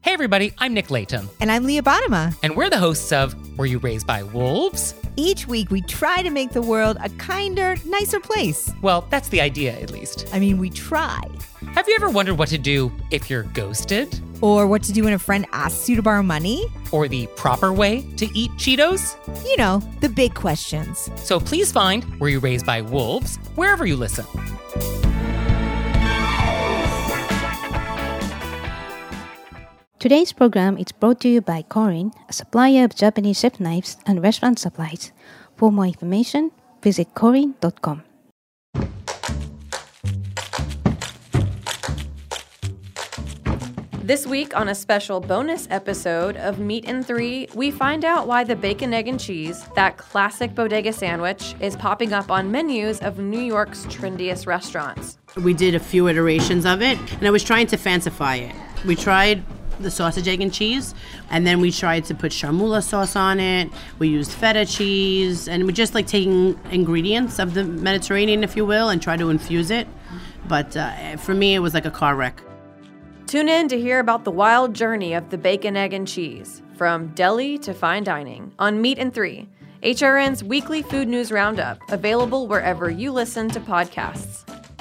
Hey everybody, I'm Nick Layton. And I'm Leah Bottima. And we're the hosts of Were You Raised by Wolves? Each week we try to make the world a kinder, nicer place. Well, that's the idea, at least. I mean, we try. Have you ever wondered what to do if you're ghosted? Or what to do when a friend asks you to borrow money? Or the proper way to eat Cheetos? You know, the big questions. So please find Were You Raised by Wolves wherever you listen. Today's program is brought to you by Korin, a supplier of Japanese chef knives and restaurant supplies. For more information, visit korin.com. This week on a special bonus episode of Meat in 3, we find out why the bacon, egg, and cheese, that classic bodega sandwich, is popping up on menus of New York's trendiest restaurants. We did a few iterations of it, and I was trying to fancify it. We tried the sausage, egg, and cheese, and then we tried to put charmoula sauce on it. We used feta cheese, and we just like taking ingredients of the Mediterranean, if you will, and try to infuse it. But for me, it was like a car wreck. Tune in to hear about the wild journey of the bacon, egg, and cheese, from deli to fine dining, on Meat in 3, HRN's weekly food news roundup, available wherever you listen to podcasts.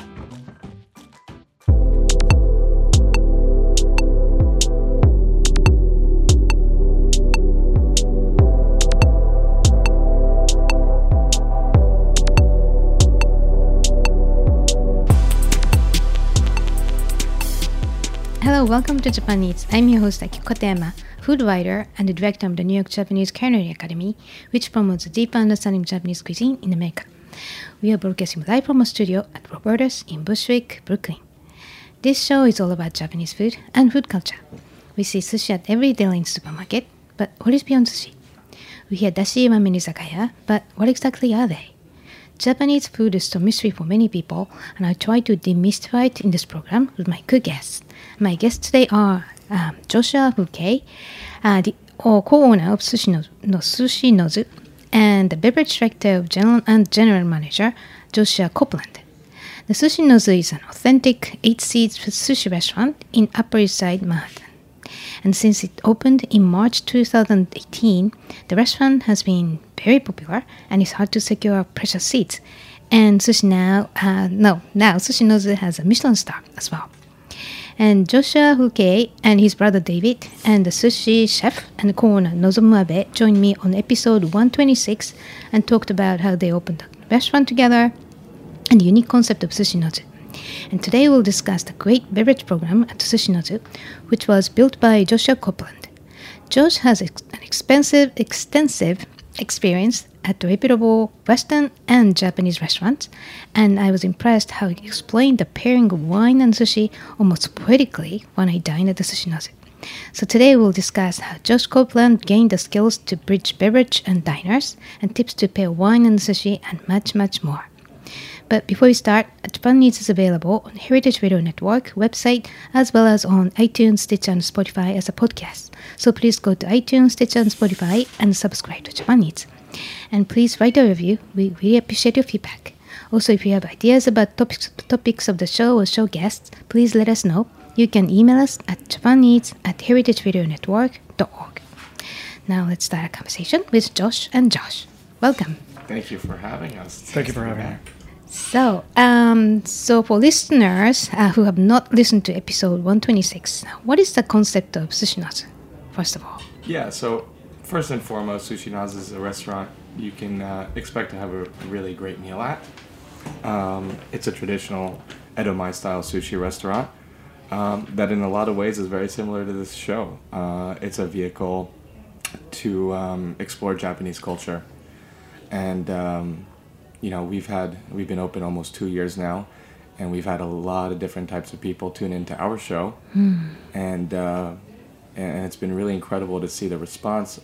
Hello, welcome to Japan Eats. I'm your host Akiko Katayama, food writer and the director of the New York Japanese Culinary Academy, which promotes a deeper understanding of Japanese cuisine in America. We are broadcasting live from a studio at Roberta's in Bushwick, Brooklyn. This show is all about Japanese food and food culture. We see sushi at every deli and supermarket, but what is beyond sushi? We hear dashi ramen izakaya, but what exactly are they? Japanese food is a mystery for many people, and I try to demystify it in this program with my two guests. My guests today are Joshua Fukei, the co-owner of Sushi Nozu, and the beverage director of general manager Joshua Copeland. The Sushi Nozu is an authentic 8-seat sushi restaurant in Upper East Side, Manhattan. And since it opened in March 2018, the restaurant has been very popular and it's hard to secure precious seats. And now Sushi Nozu has a Michelin star as well. And Joshua Fukei and his brother David and the sushi chef and co-owner Nozomu Abe joined me on episode 126 and talked about how they opened the restaurant together and the unique concept of Sushi Nozu. And today we'll discuss the great beverage program at Sushi Nozu, which was built by Joshua Copeland. Josh has an extensive experience at reputable Western and Japanese restaurants, and I was impressed how he explained the pairing of wine and sushi almost poetically when I dined at the Sushi Nozu. So today we'll discuss how Josh Copeland gained the skills to bridge beverage and diners, and tips to pair wine and sushi, and much, much more. But before we start, Japan Eats is available on Heritage Radio Network website as well as on iTunes, Stitcher, and Spotify as a podcast. So please go to iTunes, Stitcher, and Spotify and subscribe to Japan Eats. And please write a review. We really appreciate your feedback. Also, if you have ideas about topics of the show or show guests, please let us know. You can email us at japaneats@heritageradionetwork.org. Now let's start a conversation with Josh and Josh. Welcome. Thank you for having us. Thank you for having me. So for listeners who have not listened to episode 126, what is the concept of Sushi Nozu, first of all? Yeah, so first and foremost, Sushi Nozu is a restaurant you can expect to have a really great meal at. It's a traditional Edomae-style sushi restaurant that in a lot of ways is very similar to this show. It's a vehicle to explore Japanese culture. And we've been open almost 2 years now, and we've had a lot of different types of people tune into our show, and it's been really incredible to see the response.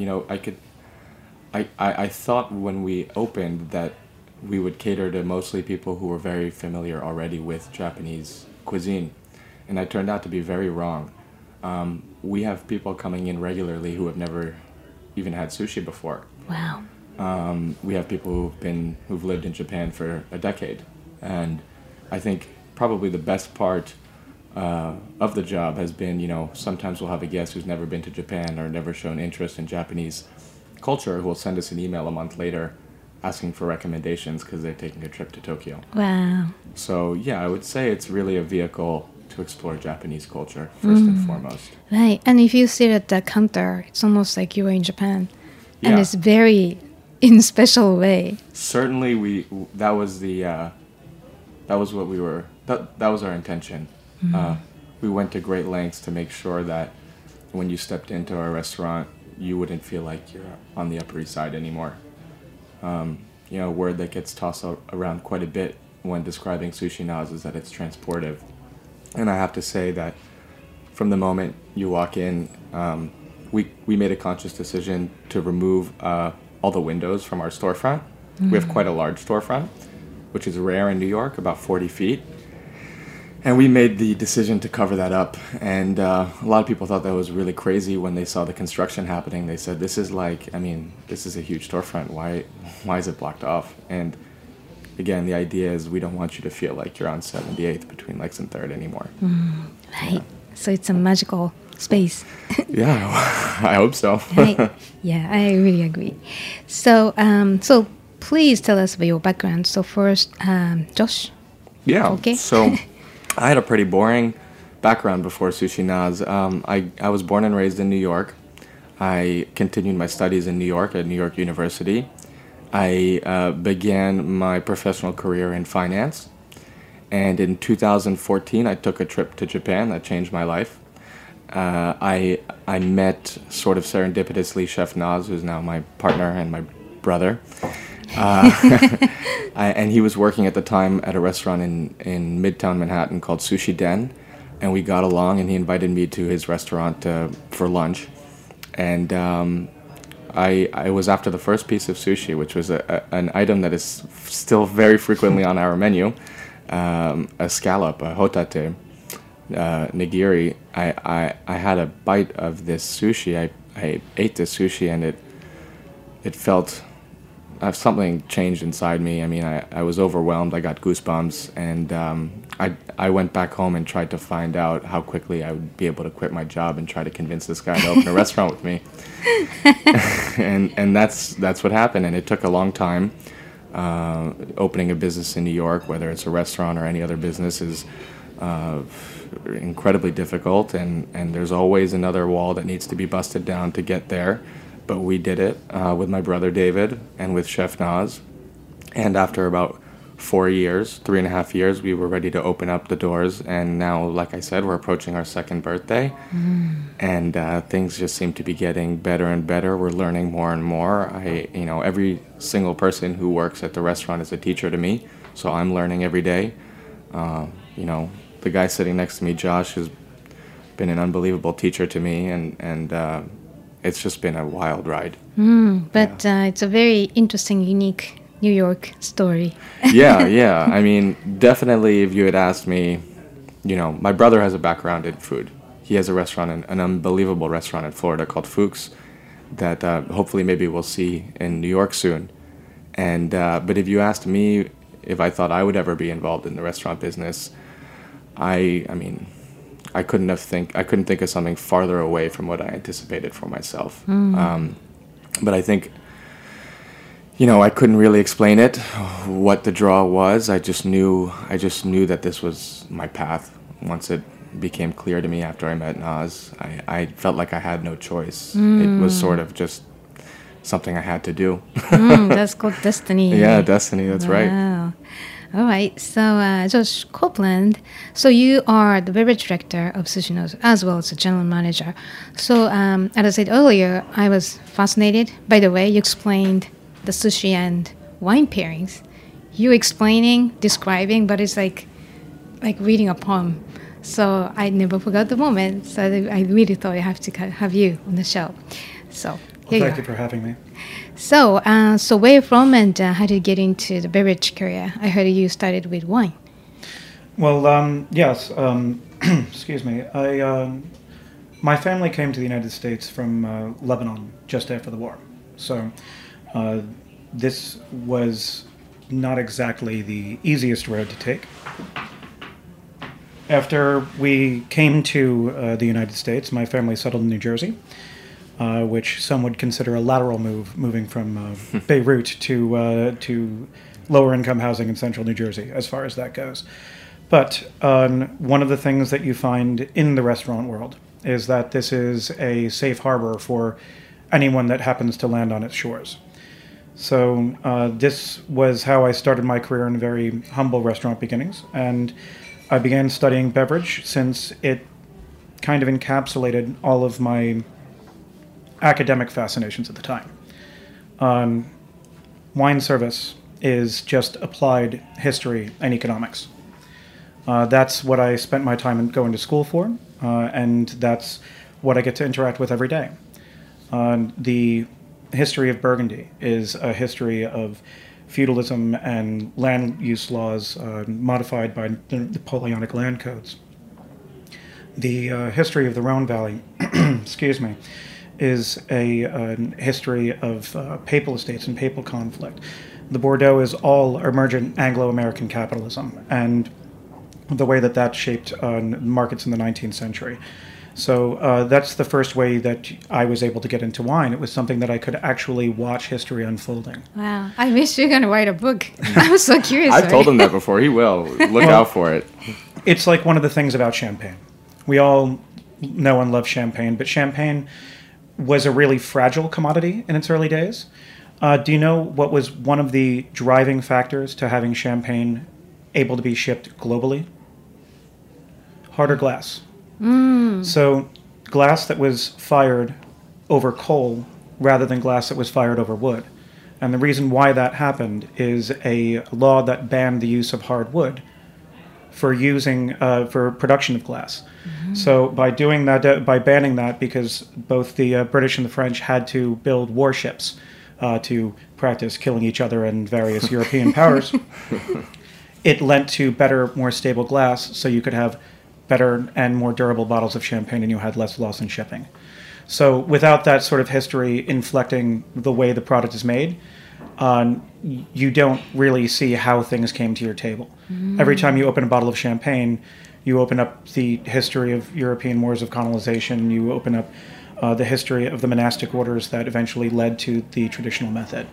I thought when we opened that we would cater to mostly people who were very familiar already with Japanese cuisine, and that turned out to be very wrong. We have people coming in regularly who have never even had sushi before. Wow. We have people who've lived in Japan for a decade, and I think probably the best part of the job has been, sometimes we'll have a guest who's never been to Japan or never shown interest in Japanese culture who will send us an email a month later asking for recommendations because they're taking a trip to Tokyo. Wow. So, yeah, I would say it's really a vehicle to explore Japanese culture, first and foremost. Right. And if you sit at the counter, it's almost like you are in Japan. And Yeah. it's very in special way. Certainly, that was what we were, that was our intention. We went to great lengths to make sure that when you stepped into our restaurant, you wouldn't feel like you're on the Upper East Side anymore. A word that gets tossed around quite a bit when describing Sushi Naz is that it's transportive. And I have to say that from the moment you walk in, we made a conscious decision to remove all the windows from our storefront. We have quite a large storefront, which is rare in New York, about 40 feet. And we made the decision to cover that up. And a lot of people thought that was really crazy when they saw the construction happening. They said, this is a huge storefront. Why is it blocked off? And again, the idea is we don't want you to feel like you're on 78th between Lex and 3rd anymore. Right. So it's a magical space. Yeah, I hope so. Right. Yeah, I really agree. So, so please tell us about your background. So first, Josh. Yeah. Okay. So I had a pretty boring background before Sushi Naz. I was born and raised in New York. I continued my studies in New York at New York University. I began my professional career in finance. And in 2014, I took a trip to Japan that changed my life. I met, sort of serendipitously, Chef Naz, who's now my partner and my brother. And he was working at the time at a restaurant in Midtown Manhattan called Sushi Den. And we got along, and he invited me to his restaurant for lunch. And I was after the first piece of sushi, which was an item that is still very frequently on our menu, a scallop, a hotate, nigiri. I had a bite of this sushi. I ate this sushi, and it felt something changed inside me. I mean, I was overwhelmed. I got goosebumps, and I went back home and tried to find out how quickly I would be able to quit my job and try to convince this guy to open a restaurant with me. and that's what happened, and it took a long time. Opening a business in New York, whether it's a restaurant or any other business, is incredibly difficult, and there's always another wall that needs to be busted down to get there. But we did it with my brother David and with Chef Naz. And after about 3.5 years, we were ready to open up the doors. And now, like I said, we're approaching our second birthday. And things just seem to be getting better and better. We're learning more and more. Every single person who works at the restaurant is a teacher to me. So I'm learning every day. The guy sitting next to me, Josh, has been an unbelievable teacher to me. And it's just been a wild ride. But it's a very interesting, unique New York story. Yeah. I mean, definitely if you had asked me, my brother has a background in food. He has a restaurant, an unbelievable restaurant in Florida called Fuchs that hopefully maybe we'll see in New York soon. And but if you asked me if I thought I would ever be involved in the restaurant business, I couldn't think of something farther away from what I anticipated for myself. But I think, I couldn't really explain it, what the draw was. I just knew that this was my path. Once it became clear to me after I met Naz, I felt like I had no choice. It was sort of just something I had to do. That's called destiny. Yeah, destiny, that's right. Wow. All right, so Josh Copeland, so you are the beverage director of Sushi Naz as well as the general manager. So as I said earlier, I was fascinated. By the way, you explained the sushi and wine pairings. You explaining, describing, but it's like reading a poem. So I never forgot the moment. So I really thought I have to have you on the show. So here Thank you for having me. So, where are you from, and how did you get into the beverage career? I heard you started with wine. Well, yes. Excuse me. My family came to the United States from Lebanon just after the war. So, this was not exactly the easiest road to take. after we came to the United States, my family settled in New Jersey, which some would consider a lateral move, moving from Beirut to lower-income housing in central New Jersey, as far as that goes. But one of the things that you find in the restaurant world is that this is a safe harbor for anyone that happens to land on its shores. So this was how I started my career in very humble restaurant beginnings, and I began studying beverage since it kind of encapsulated all of my academic fascinations at the time. Wine service is just applied history and economics. That's what I spent my time going to school for, and that's what I get to interact with every day. The history of Burgundy is a history of feudalism and land use laws modified by the Napoleonic land codes. The history of the Rhone Valley, excuse me, is a history of papal estates and papal conflict. The Bordeaux is all emergent Anglo-American capitalism and the way that shaped markets in the 19th century. So that's the first way that I was able to get into wine. It was something that I could actually watch history unfolding. Wow. I wish you were going to write a book. I'm so curious. I've told him that before. He will. Look out for it. It's like one of the things about champagne. We all know and love champagne, but champagne was a really fragile commodity in its early days. Do you know what was one of the driving factors to having champagne able to be shipped globally? Harder glass. So glass that was fired over coal rather than glass that was fired over wood. And the reason why that happened is a law that banned the use of hard wood for production of glass. So by doing that, by banning that, because both the British and the French had to build warships to practice killing each other and various European powers, it lent to better, more stable glass, so you could have better and more durable bottles of champagne, and you had less loss in shipping. So without that sort of history inflecting the way the product is made, you don't really see how things came to your table. Every time you open a bottle of champagne, you open up the history of European wars of colonization, you open up the history of the monastic orders that eventually led to the traditional method.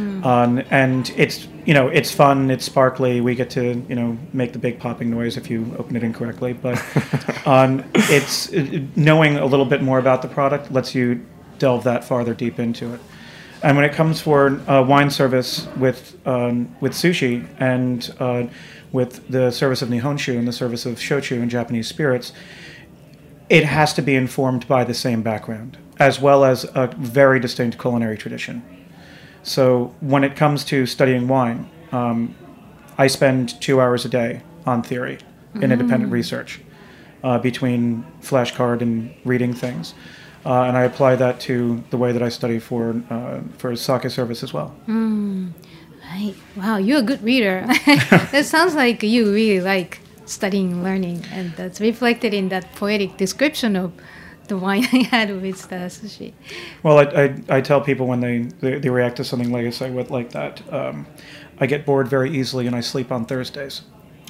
And it's fun, it's sparkly, we get to, make the big popping noise if you open it incorrectly, but it's knowing a little bit more about the product lets you delve that farther deep into it. And when it comes for wine service with sushi and with the service of Nihonshu and the service of shochu and Japanese spirits, it has to be informed by the same background, as well as a very distinct culinary tradition. So when it comes to studying wine, I spend 2 hours a day on theory in independent research between flashcard and reading things. And I apply that to the way that I study for sake service as well. Right. Wow, you're a good reader. It sounds like you really like studying and learning, and that's reflected in that poetic description of the wine I had with the sushi. Well, I tell people when they react to something like I say like that, I get bored very easily and I sleep on Thursdays.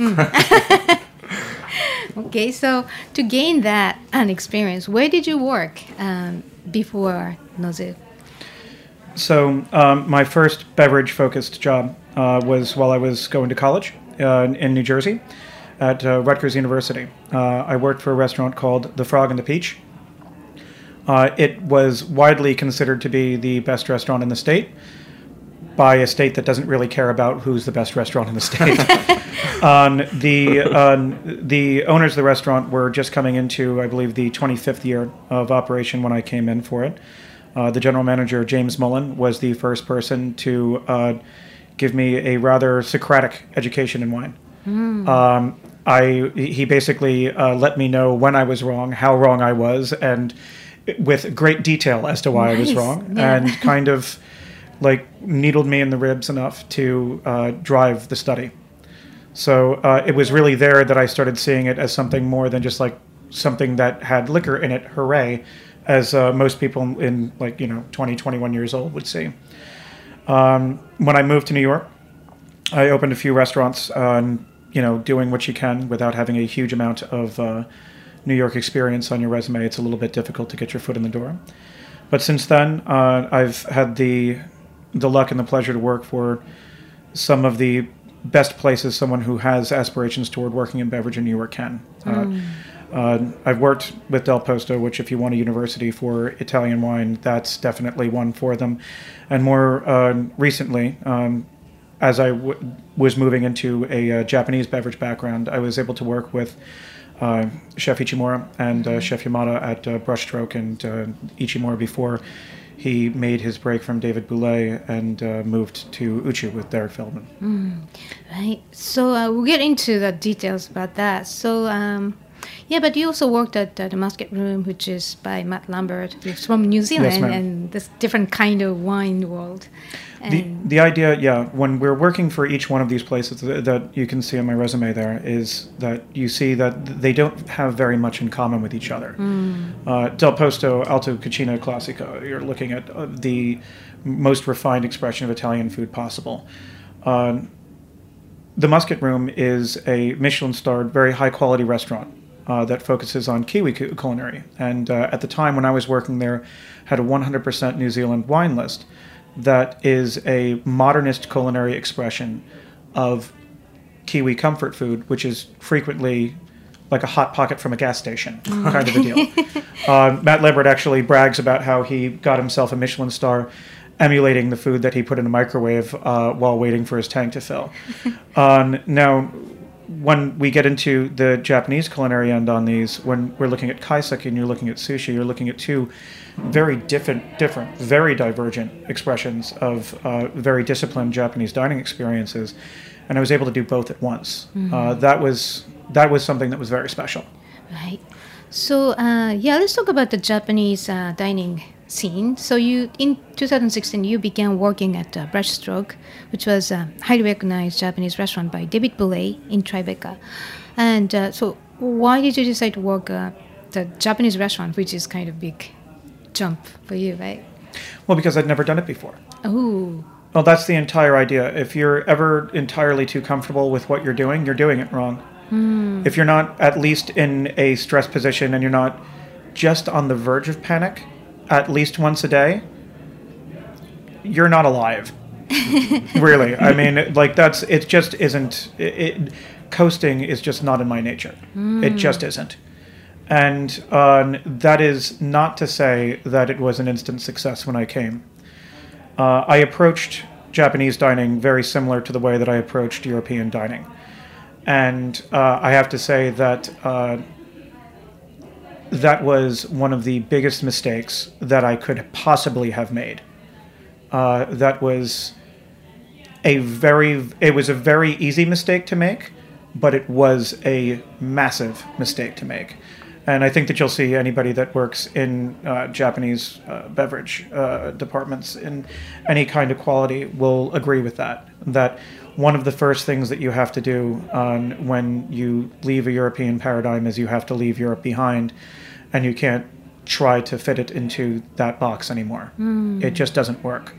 Okay, so to gain that experience, where did you work before Nozu? So my first beverage-focused job was while I was going to college in New Jersey at Rutgers University. I worked for a restaurant called The Frog and the Peach. It was widely considered to be the best restaurant in the state by a state that doesn't really care about who's the best restaurant in the state. The owners of the restaurant were just coming into, I believe, the 25th year of operation when I came in for it. The general manager, James Mullen, was the first person to give me a rather Socratic education in wine. He basically let me know when I was wrong, how wrong I was, and with great detail as to why I was wrong, and kind of like needled me in the ribs enough to drive the study. So it was really there that I started seeing it as something more than just like something that had liquor in it, hooray, as most people in 20, 21 years old would see. When I moved to New York, I opened a few restaurants doing what you can without having a huge amount of New York experience on your resume, it's a little bit difficult to get your foot in the door. But since then, I've had the luck and the pleasure to work for some of the best places someone who has aspirations toward working in beverage in New York can. I've worked with Del Posto, which if you want a university for Italian wine, that's definitely one for them. And more recently, as I was moving into a Japanese beverage background, I was able to work with Chef Ichimura and Chef Yamada at Brushstroke, and Ichimura before he made his break from David Bouley and moved to Uchu with Derek Feldman. Right. So we'll get into the details about that. So, but you also worked at the Muscat Room, which is by Matt Lambert, who's from New Zealand, Yes, ma'am. and this different kind of wine world. And The idea, when we're working for each one of these places that you can see on my resume there, is that you see that they don't have very much in common with each other. Del Posto, Alto Cucina Classica, you're looking at the most refined expression of Italian food possible. The Muscat Room is a Michelin-starred, very high-quality restaurant that focuses on Kiwi culinary. And at the time when I was working there, had a 100% New Zealand wine list that is a modernist culinary expression of Kiwi comfort food, which is frequently like a Hot Pocket from a gas station kind of a deal. Matt Lambert actually brags about how he got himself a Michelin star emulating the food that he put in a microwave while waiting for his tank to fill. Now, when we get into the Japanese culinary end on these, when we're looking at kaiseki and you're looking at sushi, you're looking at two very different, very divergent expressions of very disciplined Japanese dining experiences, and I was able to do both at once. That was something that was very special. Right. So, let's talk about the Japanese dining scene. So, in 2016, you began working at Brushstroke, which was a highly recognized Japanese restaurant by David Bouley in Tribeca. And so, why did you decide to work at the Japanese restaurant, which is kind of big jump for you, right? Well, because I'd never done it before. Oh. Well, that's the entire idea. If you're ever entirely too comfortable with what you're doing it wrong. If you're not at least in a stress position and you're not just on the verge of panic at least once a day, you're not alive. Really. I mean, it just isn't, coasting is just not in my nature. It just isn't. And that is not to say that it was an instant success when I came. I approached Japanese dining very similar to the way that I approached European dining. And I have to say that that was one of the biggest mistakes that I could possibly have made. That was it was a very easy mistake to make, but it was a massive mistake to make. And I think that you'll see anybody that works in Japanese beverage departments in any kind of quality will agree with that. That one of the first things that you have to do when you leave a European paradigm is you have to leave Europe behind, and you can't try to fit it into that box anymore. It just doesn't work.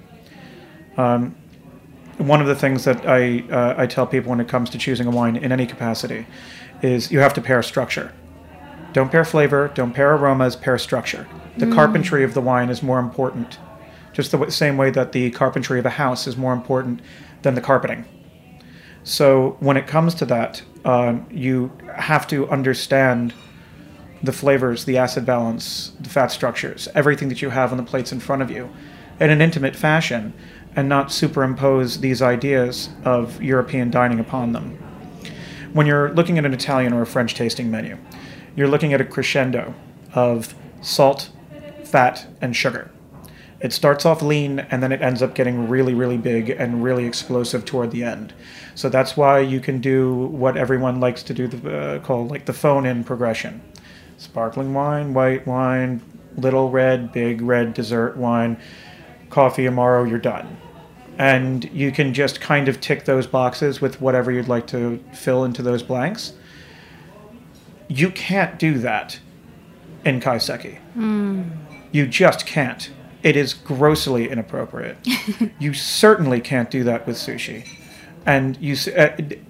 One of the things that I tell people when it comes to choosing a wine in any capacity is you have to pair structure. Don't pair flavor, don't pair aromas, pair structure. The carpentry of the wine is more important, just the same way that the carpentry of a house is more important than the carpeting. So when it comes to that, you have to understand the flavors, the acid balance, the fat structures, everything that you have on the plates in front of you in an intimate fashion, and not superimpose these ideas of European dining upon them. When you're looking at an Italian or a French tasting menu, you're looking at a crescendo of salt, fat, and sugar. It starts off lean, and then it ends up getting really, really big and really explosive toward the end. So that's why you can do what everyone likes to do, call like the phone-in progression. Sparkling wine, white wine, little red, big red dessert wine, coffee amaro, you're done. And you can just kind of tick those boxes with whatever you'd like to fill into those blanks. You can't do that in kaiseki. You just can't. It is grossly inappropriate. You certainly can't do that with sushi. And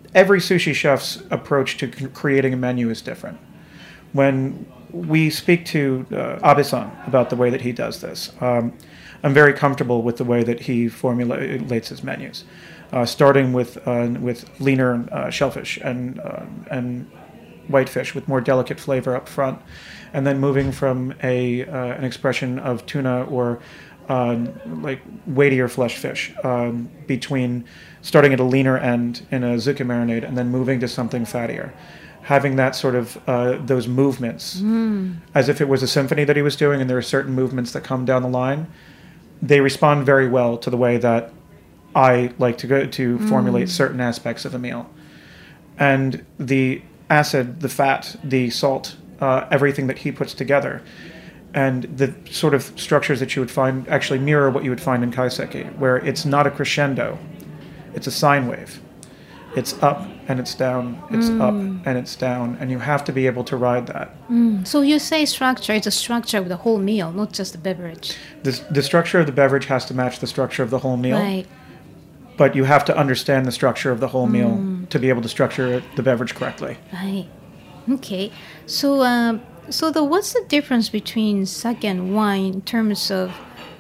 every sushi chef's approach to creating a menu is different. When we speak to Abe-san about the way that he does this, I'm very comfortable with the way that he formulates his menus, starting with leaner shellfish and whitefish with more delicate flavor up front, and then moving from an expression of tuna or like weightier flesh fish between starting at a leaner end in a zuke marinade and then moving to something fattier. Having that sort of those movements as if it was a symphony that he was doing, and there are certain movements that come down the line. They respond very well to the way that I like to formulate certain aspects of a meal. And the acid, the fat, the salt, everything that he puts together, and the sort of structures that you would find actually mirror what you would find in kaiseki, where it's not a crescendo, it's a sine wave. It's up and it's down, it's up and it's down, and you have to be able to ride that. So you say structure, it's a structure of the whole meal, not just the beverage. The structure of the beverage has to match the structure of the whole meal. Right. But you have to understand the structure of the whole meal to be able to structure the beverage correctly. Right. Okay. So, what's the difference between sake and wine in terms of,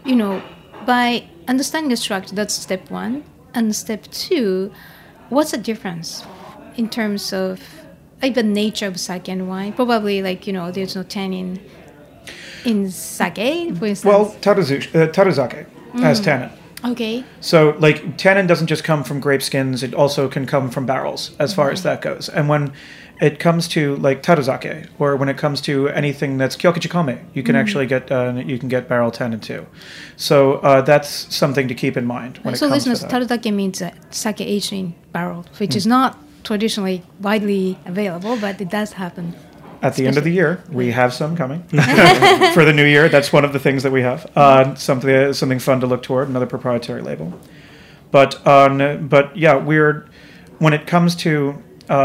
by understanding the structure, that's step one. And step two, what's the difference in terms of like the nature of sake and wine? Probably there's no tannin in sake, for instance. Well, taruzake has tannin. Okay. So, like, tannin doesn't just come from grape skins; it also can come from barrels, as far as that goes. And when it comes to like taruzake, or when it comes to anything that's kyokuchikome, you can actually get barrel tannin too. So that's something to keep in mind when it comes to that. So, taruzake means sake aged in barrel, which is not traditionally widely available, but it does happen. At the end of the year, we have some coming. For the new year, that's one of the things that we have. Something fun to look toward, another proprietary label. But yeah, when it comes to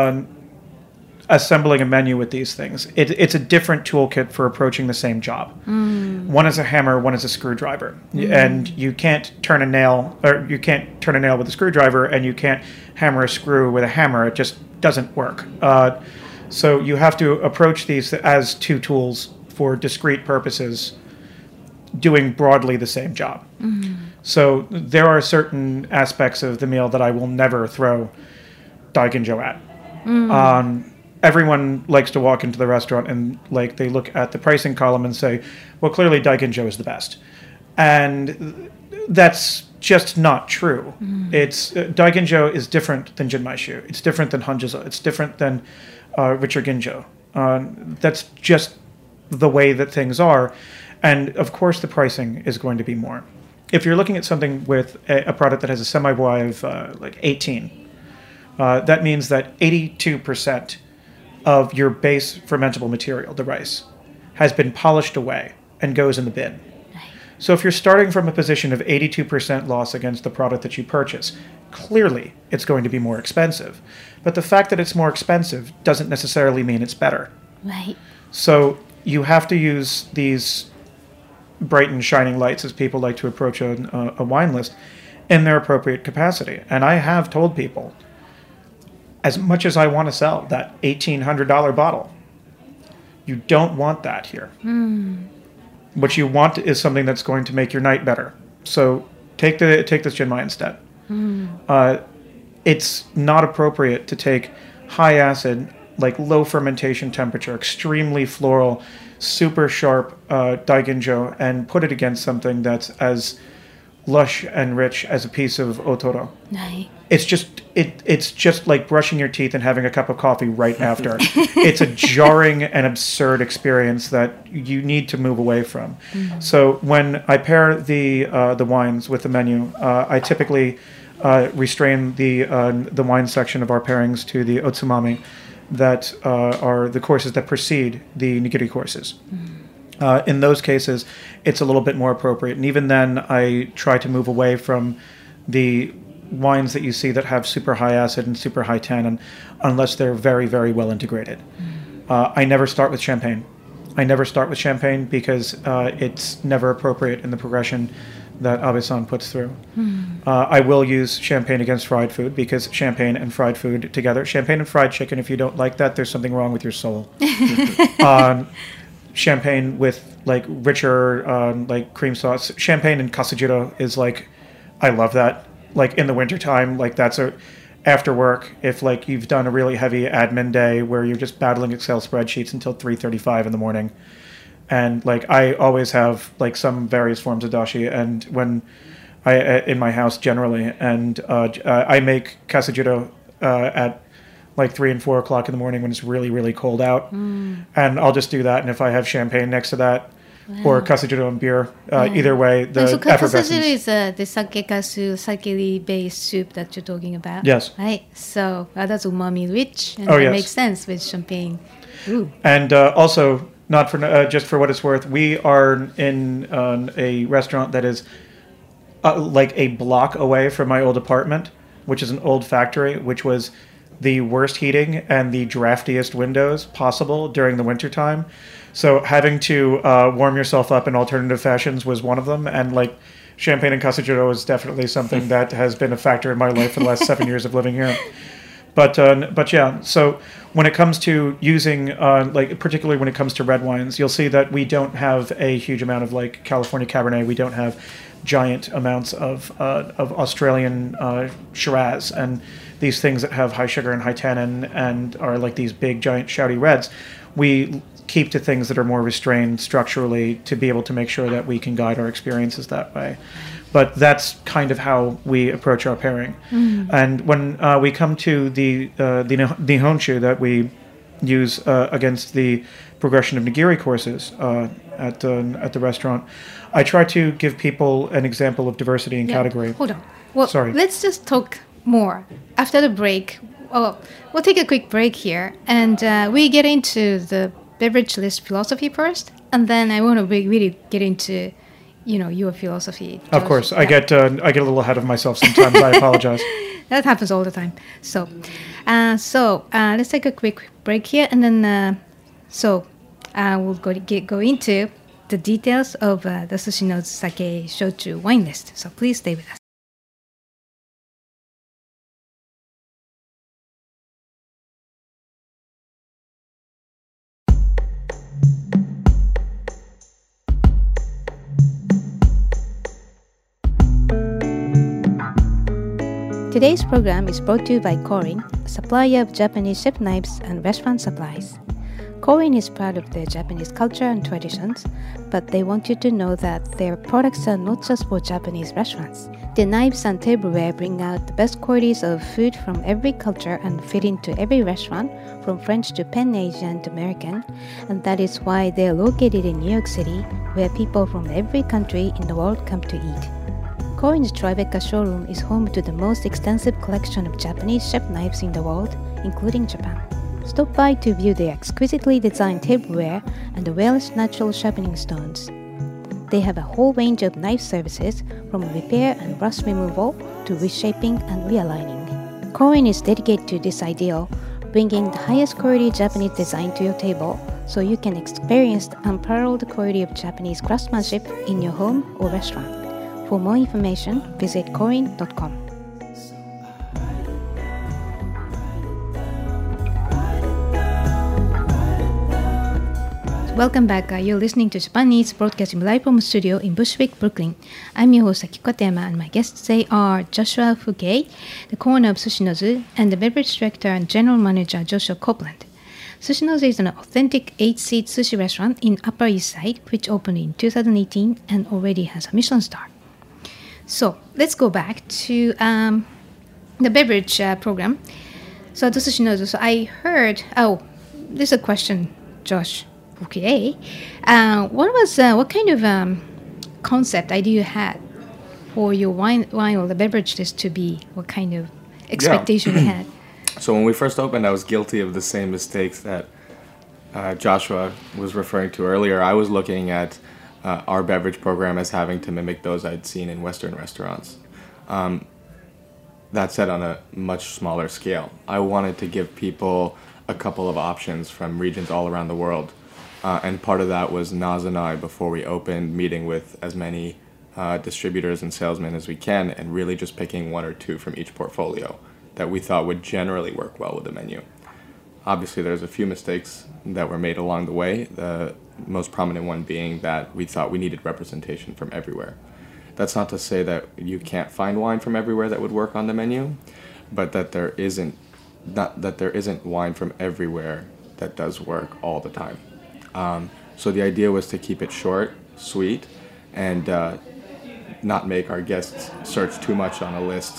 assembling a menu with these things, it's a different toolkit for approaching the same job. One is a hammer, one is a screwdriver. And you can't turn a nail with a screwdriver, and you can't hammer a screw with a hammer. It just doesn't work. So you have to approach these as two tools for discrete purposes, doing broadly the same job. So there are certain aspects of the meal that I will never throw Daiginjo at. Everyone likes to walk into the restaurant and they look at the pricing column and say, well, clearly Daiginjo is the best. And that's just not true. Daiginjo is different than Jinmaishu. It's different than Hanjizo. It's different than Richard Ginjo. That's just the way that things are. And of course the pricing is going to be more. If you're looking at something with a product that has a semi-bois of 18, that means that 82% of your base fermentable material, the rice, has been polished away and goes in the bin. So if you're starting from a position of 82% loss against the product that you purchase, clearly it's going to be more expensive. But the fact that it's more expensive doesn't necessarily mean it's better. Right. So you have to use these bright and shining lights, as people like to approach a wine list, in their appropriate capacity. And I have told people, as much as I want to sell that $1,800 bottle, you don't want that here. What you want is something that's going to make your night better. So take this Jinmai instead. It's not appropriate to take high acid, low fermentation temperature, extremely floral, super sharp Daiginjo, and put it against something that's as lush and rich as a piece of otoro. Right. It's just like brushing your teeth and having a cup of coffee right after. It's a jarring and absurd experience that you need to move away from. So when I pair the wines with the menu, I typically restrain the wine section of our pairings to the otsumami that are the courses that precede the nigiri courses. In those cases, it's a little bit more appropriate. And even then, I try to move away from the wines that you see that have super high acid and super high tannin, unless they're very, very well integrated. I never start with champagne. Because it's never appropriate in the progression that Abe-san puts through. I will use champagne against fried food because champagne and fried food together. Champagne and fried chicken, if you don't like that, there's something wrong with your soul. Champagne with like richer like cream sauce. Champagne and kasujiro is like, I love that. Like in the wintertime, like that's after work, if like you've done a really heavy admin day where you're just battling Excel spreadsheets until 3:35 in the morning. And like I always have like some various forms of dashi, and when I in my house generally, and I make kasujiro at like 3 and 4 o'clock in the morning when it's really, really cold out. And I'll just do that. And if I have champagne next to that, or kasujiro and beer, either way, the So effervescence. kasujiro is the sake-based soup that you're talking about. Yes. Right. So that's umami rich, and Oh, that yes. makes sense with champagne. Ooh. And also, not for just for what it's worth, we are in a restaurant that is like a block away from my old apartment, which is an old factory, which was the worst heating and the draftiest windows possible during the wintertime. So having to warm yourself up in alternative fashions was one of them. And like champagne and kasujiro is definitely something that has been a factor in my life for the last 7 years of living here. But yeah, so when it comes to using, like particularly when it comes to red wines, you'll see that we don't have a huge amount of like California Cabernet. We don't have giant amounts of Australian Shiraz and these things that have high sugar and high tannin and are like these big giant shouty reds. We keep to things that are more restrained structurally to be able to make sure that we can guide our experiences that way. But that's kind of how we approach our pairing. And when we come to the Nihonshu that we use against the progression of nigiri courses at the restaurant, I try to give people an example of diversity in category. Hold on. Well, Sorry. let's just talk more after the break. Oh, we'll take a quick break here, and we get into the beverage list philosophy first, and then I want to really get into, your philosophy. Of course, I get a little ahead of myself sometimes. I apologize. That happens all the time. So let's take a quick break here, and then we'll go into the details of the Sushino's sake shochu wine list. So please stay with us. Today's program is brought to you by Korin, a supplier of Japanese chef knives and restaurant supplies. Korin is proud of their Japanese culture and traditions, but they want you to know that their products are not just for Japanese restaurants. Their knives and tableware bring out the best qualities of food from every culture and fit into every restaurant, from French to Pan-Asian to American, and that is why they are located in New York City, where people from every country in the world come to eat. Korin's Tribeca showroom is home to the most extensive collection of Japanese chef knives in the world, including Japan. Stop by to view their exquisitely designed tableware and the Welsh natural sharpening stones. They have a whole range of knife services, from repair and rust removal to reshaping and realigning. Korin is dedicated to this ideal, bringing the highest quality Japanese design to your table, so you can experience the unparalleled quality of Japanese craftsmanship in your home or restaurant. For more information, visit korin.com. Welcome back. You're listening to Japan Eats, broadcasting live from a studio in Bushwick, Brooklyn. I'm your host, Akiko Katayama, and my guests today are Joshua Fugate, the owner of Sushinozu, and the beverage director and general manager, Joshua Copeland. Sushinozu is an authentic 8-seat sushi restaurant in Upper East Side, which opened in 2018 and already has a Michelin star. So let's go back to the beverage program. So the Sushinozu. So I heard. Oh, this is a question, Josh. Okay. What kind of concept idea you had for your wine or the beverage list to be? What kind of expectation you had? So when we first opened, I was guilty of the same mistakes that Joshua was referring to earlier. I was looking at our beverage program as having to mimic those I'd seen in Western restaurants. That said, on a much smaller scale. I wanted to give people a couple of options from regions all around the world. And part of that was Naz and I, before we opened, meeting with as many distributors and salesmen as we can, and really just picking one or two from each portfolio that we thought would generally work well with the menu. Obviously, there's a few mistakes that were made along the way, the most prominent one being that we thought we needed representation from everywhere. That's not to say that you can't find wine from everywhere that would work on the menu, but that there isn't wine from everywhere that does work all the time. So the idea was to keep it short, sweet, and not make our guests search too much on a list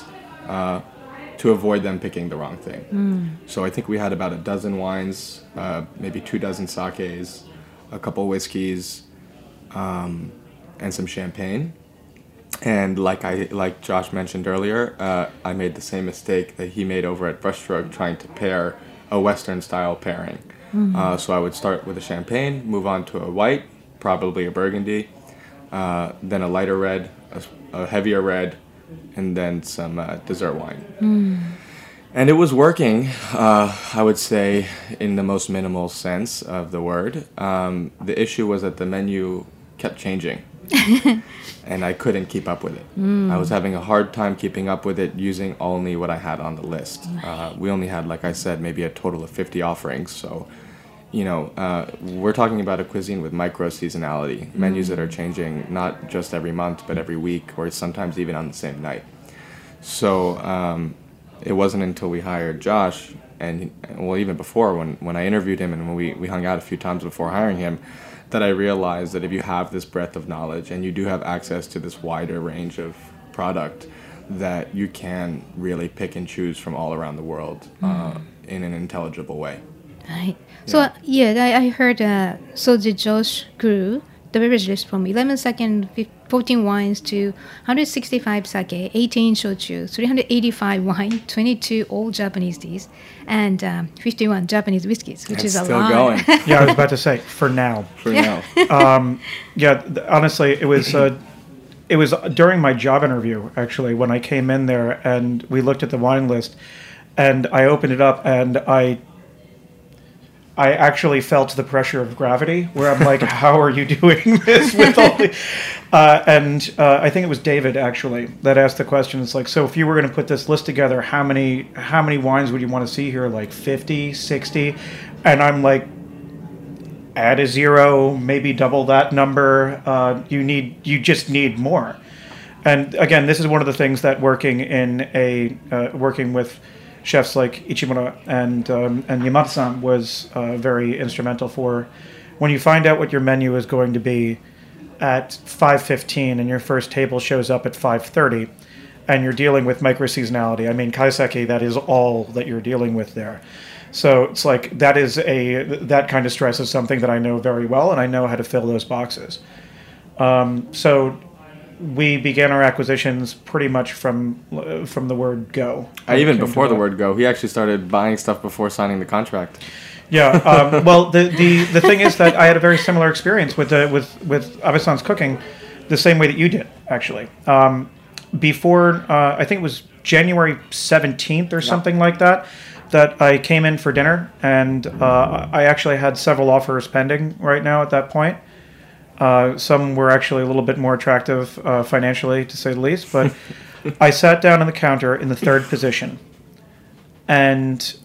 to avoid them picking the wrong thing. So I think we had about a dozen wines, maybe 24 sakes, a couple whiskeys, and some champagne. And like Josh mentioned earlier, I made the same mistake that he made over at Brushstroke, trying to pair a Western style pairing. So I would start with a champagne, move on to a white, probably a Burgundy, then a lighter red, a heavier red, and then some dessert wine. And it was working, I would say, in the most minimal sense of the word. The issue was that the menu kept changing. And I couldn't keep up with it. I was having a hard time keeping up with it using only what I had on the list. We only had, like I said, maybe a total of 50 offerings. So, we're talking about a cuisine with micro-seasonality, menus that are changing not just every month, but every week, or sometimes even on the same night. So it wasn't until we hired Josh, and well, even before, when I interviewed him and when we hung out a few times before hiring him, that I realized that if you have this breadth of knowledge and you do have access to this wider range of product, that you can really pick and choose from all around the world in an intelligible way. Right. So, I heard, so the Josh grew the beverage list from 11 sake and 14 wines to 165 sake, 18 shochu, 385 wine, 22 all Japanese teas, and 51 Japanese whiskeys, which is a still lot. Going. Yeah, I was about to say, for now. For now. Honestly, it was during my job interview, actually, when I came in there and we looked at the wine list, and I opened it up and I actually felt the pressure of gravity, where I'm like, how are you doing this with all the... I think it was David, actually, that asked the question. It's like, so if you were going to put this list together, how many wines would you want to see here? Like 50, 60? And I'm like, add a zero, maybe double that number. You just need more. And again, this is one of the things that working with chefs like Ichimura and Yamata-san was very instrumental for. When you find out what your menu is going to be at 5:15 and your first table shows up at 5:30, and you're dealing with micro-seasonality. I mean, kaiseki, that is all that you're dealing with there. So it's like that kind of stress is something that I know very well, and I know how to fill those boxes. So we began our acquisitions pretty much from the word go. Even before the word go, he actually started buying stuff before signing the contract. Yeah. Well, the thing is that I had a very similar experience with Abe-san's cooking, the same way that you did, actually. Before, I think it was January 17th or something like that I came in for dinner, and I actually had several offers pending right now at that point. Some were actually a little bit more attractive financially, to say the least. But I sat down on the counter in the third position. And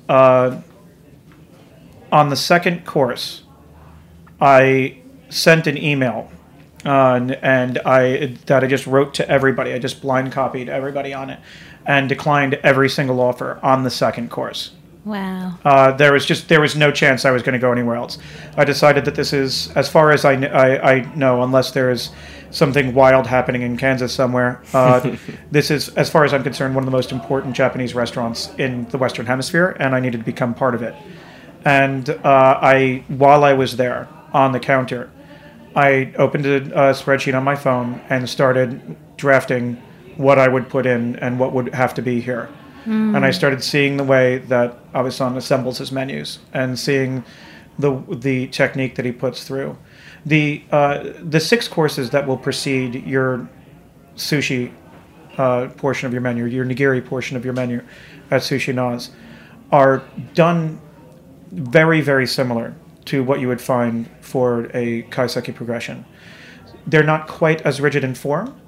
on the second course, I sent an email. And I just wrote to everybody. I just blind copied everybody on it. And declined every single offer on the second course. Wow. There was no chance I was going to go anywhere else. I decided that this is, as far as I know, unless there is something wild happening in Kansas somewhere, this is, as far as I'm concerned, one of the most important Japanese restaurants in the Western Hemisphere, and I needed to become part of it. And while I was there on the counter, I opened a spreadsheet on my phone and started drafting what I would put in and what would have to be here. And I started seeing the way that Abe-san assembles his menus and seeing the technique that he puts through. The 6 courses that will precede your sushi portion of your menu, your nigiri portion of your menu at Sushi Naz, are done very, very similar to what you would find for a kaiseki progression. They're not quite as rigid in form,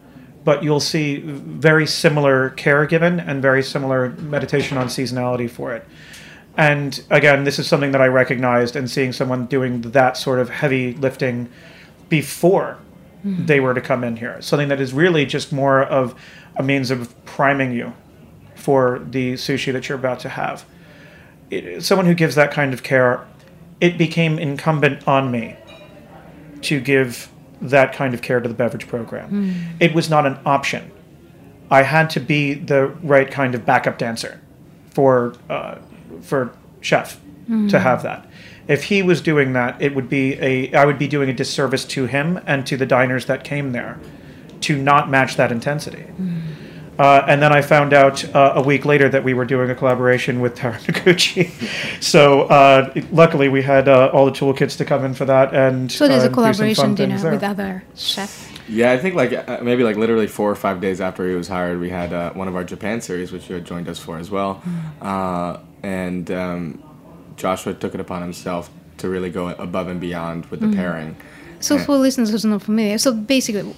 but you'll see very similar care given and very similar meditation on seasonality for it. And again, this is something that I recognized, and seeing someone doing that sort of heavy lifting before they were to come in here. Something that is really just more of a means of priming you for the sushi that you're about to have. Someone who gives that kind of care, it became incumbent on me to give that kind of care to the beverage program. It was not an option. I had to be the right kind of backup dancer for chef to have that. If he was doing that, I would be doing a disservice to him and to the diners that came there to not match that intensity. And then I found out a week later that we were doing a collaboration with Taro Noguchi. So luckily we had all the toolkits to come in for that. And So there's a do some fun collaboration dinner things there. with other chefs. Yeah, I think maybe literally 4 or 5 days after he was hired, we had one of our Japan series, which you had joined us for as well. And Joshua took it upon himself to really go above and beyond with the pairing. So for listeners who's not familiar, so basically,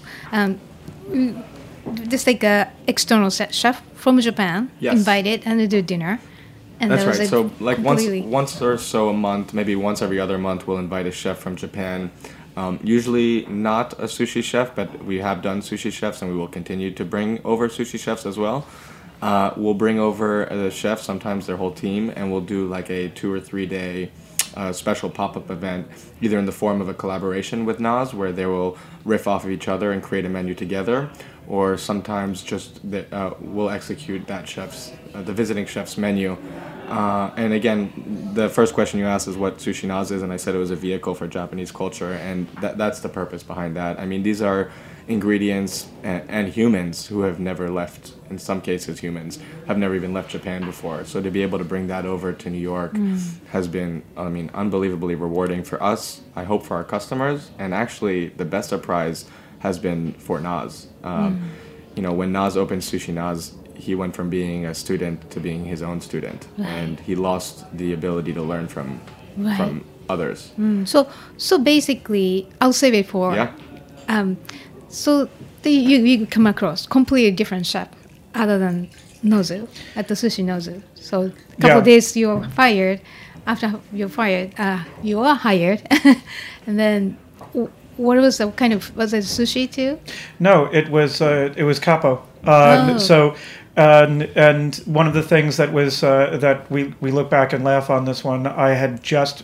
just like a external chef from Japan Yes. invited and they do dinner. And That's that was right. So like completely- once or so a month, maybe once every other month, we'll invite a chef from Japan. Usually not a sushi chef, but we have done sushi chefs, and we will continue to bring over sushi chefs as well. We'll bring over the chef, sometimes their whole team, and we'll do like a 2 or 3 day special pop-up event, either in the form of a collaboration with Naz, where they will riff off of each other and create a menu together, or sometimes just we'll execute that the visiting chef's menu. And again, the first question you asked is what Sushi Naz is, and I said it was a vehicle for Japanese culture, and that's the purpose behind that. I mean, these are ingredients and humans who have never left, in some cases humans, have never even left Japan before. So to be able to bring that over to New York has been, unbelievably rewarding for us, I hope for our customers, and actually the best surprise has been for Naz. When Naz opened Sushi Naz, he went from being a student to being his own student, and he lost the ability to learn from others. So basically, I'll save it for. Yeah. So you come across completely different chef other than Nozu at the Sushi Nozu. So a couple of days you're fired. After you're fired, you are hired, and then what was the kind of, was it sushi too? No, it was capo. So, and one of the things that was that we look back and laugh on this one, I had just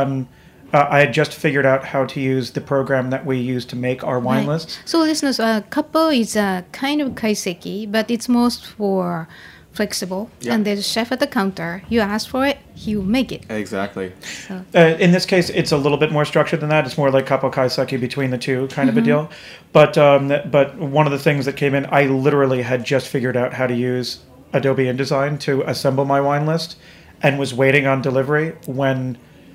figured out how to use the program that we use to make our wine list. So listeners, capo is a kind of kaiseki, but it's most for flexible. Yeah. And there's a chef at the counter. You ask for it, he will make it. Exactly. So. In this case, it's a little bit more structured than that. It's more like capo kaiseki between the two kind of a deal. But one of the things that came in, I literally had just figured out how to use Adobe InDesign to assemble my wine list, and was waiting on delivery when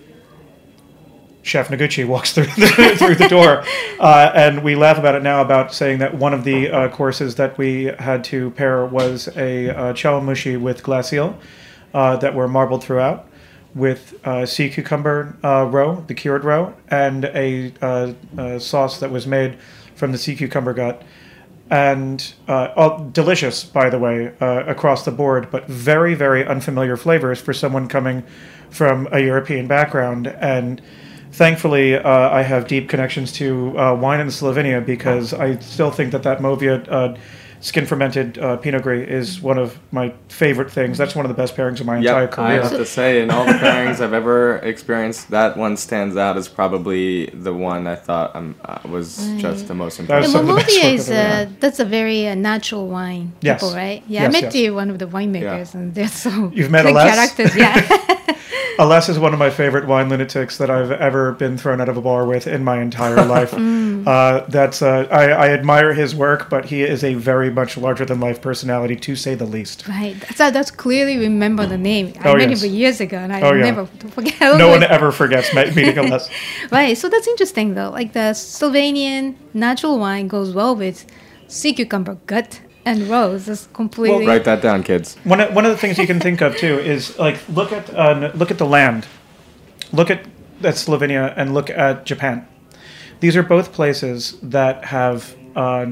Chef Noguchi walks through the door, and we laugh about it now, about saying that one of the courses that we had to pair was a chawanmushi with glacial that were marbled throughout, with sea cucumber roe, the cured roe, and a sauce that was made from the sea cucumber gut. And delicious, by the way, across the board, but very, very unfamiliar flavors for someone coming from a European background. And thankfully, I have deep connections to wine in Slovenia, because I still think that Movia skin-fermented Pinot Gris is one of my favorite things. That's one of the best pairings of my entire I career. have to say, in all the pairings I've ever experienced, that one stands out as probably the one I thought was just the most That impressive. was some of the best Movia work is I've ever done. that's a very natural wine Yes. people, right? Yeah, Yes, I met yes. you, one of the winemakers, and they're so You've met good Aless? characters. Yeah. Aless is one of my favorite wine lunatics that I've ever been thrown out of a bar with in my entire life. I admire his work, but he is a very much larger than life personality, to say the least. Right. That's clearly remember the name. I Oh, met yes. him for years ago, and I Oh, yeah. never forget. No one ever forgets meeting Aless. Right. So that's interesting, though. Like the Slovenian natural wine goes well with sea cucumber gut and rose. That's completely. Write that down, kids. One of the things you can think of too is like look at the land, look at Slovenia and look at Japan. These are both places that have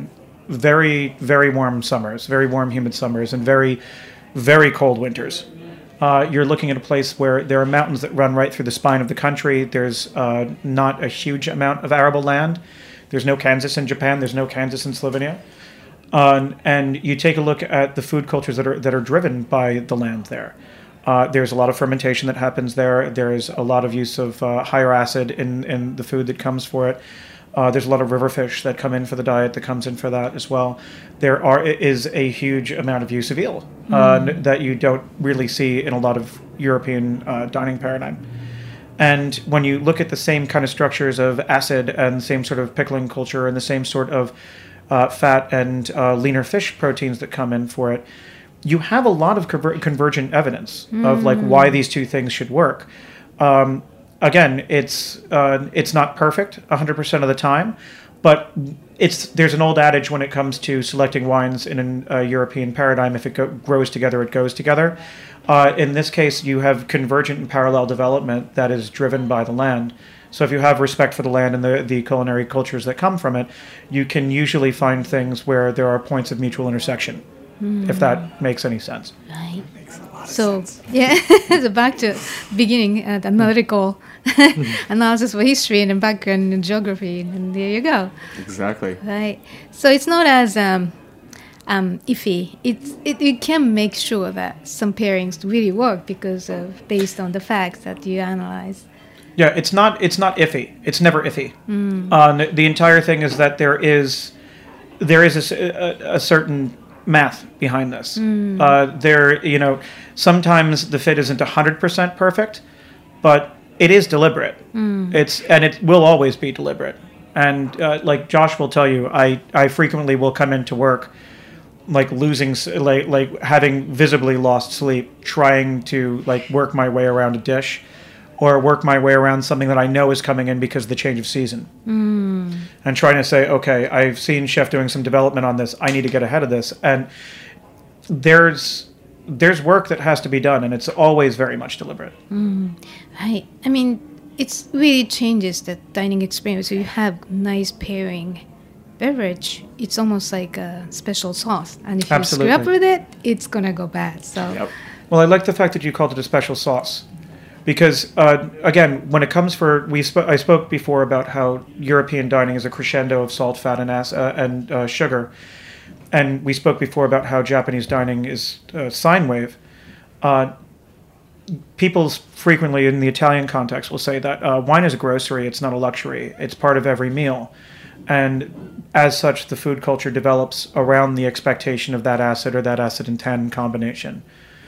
very, very warm summers, very warm, humid summers, and very, very cold winters. You're looking at a place where there are mountains that run right through the spine of the country. There's not a huge amount of arable land. There's no Kansas in Japan. There's no Kansas in Slovenia. And you take a look at the food cultures that are driven by the land there. There's a lot of fermentation that happens there. There's a lot of use of higher acid in the food that comes for it. There's a lot of river fish that come in for the diet that comes in for that as well. There is a huge amount of use of eel that you don't really see in a lot of European dining paradigm. And when you look at the same kind of structures of acid and the same sort of pickling culture and the same sort of fat and leaner fish proteins that come in for it, you have a lot of convergent evidence of like why these two things should work. Again, it's not perfect 100% of the time, but there's an old adage when it comes to selecting wines in a European paradigm: if it grows together, it goes together. In this case, you have convergent and parallel development that is driven by the land. So if you have respect for the land and the culinary cultures that come from it, you can usually find things where there are points of mutual intersection, if that makes any sense. Right. Makes a lot of So, sense. yeah, so back to beginning, the analytical analysis for history and background and geography, and there you go. Exactly. Right. So it's not as iffy. You can make sure that some pairings really work because of based on the facts that you analyze. Yeah, it's not iffy. It's never iffy. The entire thing is that there is a certain math behind this. Sometimes the fit isn't 100% perfect, but it is deliberate. It will always be deliberate. And like Josh will tell you, I frequently will come into work like losing, like having visibly lost sleep, trying to like work my way around a dish, or work my way around something that I know is coming in because of the change of season. And trying to say, okay, I've seen Chef doing some development on this. I need to get ahead of this. And there's work that has to be done, and it's always very much deliberate. Right. I mean, it really changes the dining experience. So you have nice pairing beverage. It's almost like a special sauce. And if you screw up with it, it's going to go bad. So. Yep. Well, I like the fact that you called it a special sauce. Because, again, when it comes I spoke before about how European dining is a crescendo of salt, fat, and sugar. And we spoke before about how Japanese dining is sine wave. People frequently in the Italian context will say that wine is a grocery, it's not a luxury. It's part of every meal. And as such, the food culture develops around the expectation of that acid or that acid and tannin combination.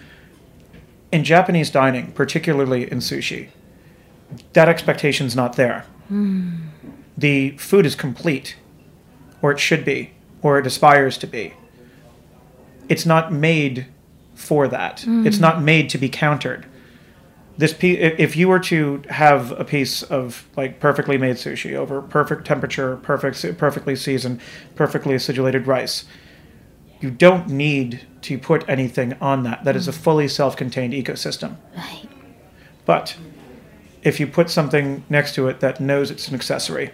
In Japanese dining, particularly in sushi, that expectation's not there. The food is complete, or it should be, or it aspires to be. It's not made for that. It's not made to be countered. If you were to have a piece of like perfectly made sushi over perfect temperature, perfectly seasoned, perfectly acidulated rice, you don't need to put anything on that. That is a fully self-contained ecosystem. Right. But if you put something next to it that knows it's an accessory,